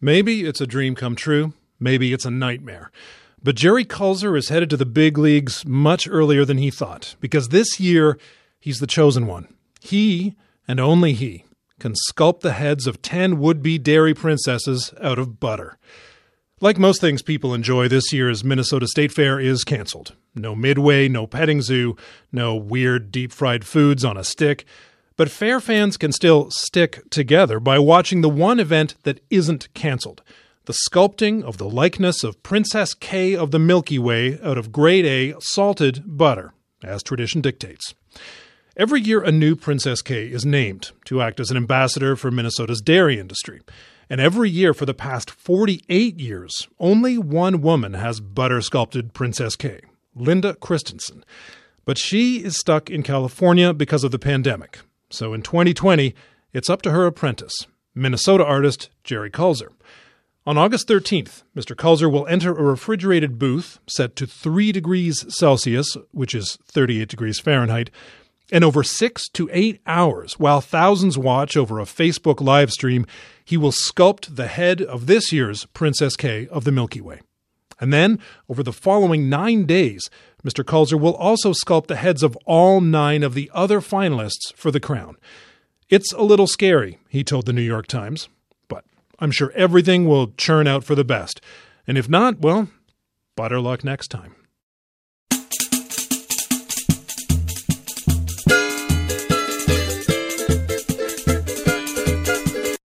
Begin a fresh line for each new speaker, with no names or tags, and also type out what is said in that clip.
Maybe it's a dream come true. Maybe it's a nightmare. But Jerry Kulzer is headed to the big leagues much earlier than he thought, because this year he's the chosen one. He, and only he, can sculpt the heads of 10 would-be dairy princesses out of butter. Like most things people enjoy, this year's Minnesota State Fair is canceled. No Midway, no petting zoo, no weird deep-fried foods on a stick. But fair fans can still stick together by watching the one event that isn't canceled: the sculpting of the likeness of Princess K of the Milky Way out of grade A salted butter, as tradition dictates. Every year a new Princess K is named to act as an ambassador for Minnesota's dairy industry. And every year for the past 48 years, only one woman has butter-sculpted Princess K, Linda Christensen. But she is stuck in California because of the pandemic. So in 2020, it's up to her apprentice, Minnesota artist Jerry Kulzer. On August 13th, Mr. Kulzer will enter a refrigerated booth set to 3 degrees Celsius, which is 38 degrees Fahrenheit, and over 6 to 8 hours, while thousands watch over a Facebook live stream, he will sculpt the head of this year's Princess K of the Milky Way. And then, over the following 9 days, Mr. Kulzer will also sculpt the heads of all 9 of the other finalists for the crown. It's a little scary, he told the New York Times, but I'm sure everything will churn out for the best. And if not, well, better luck next time.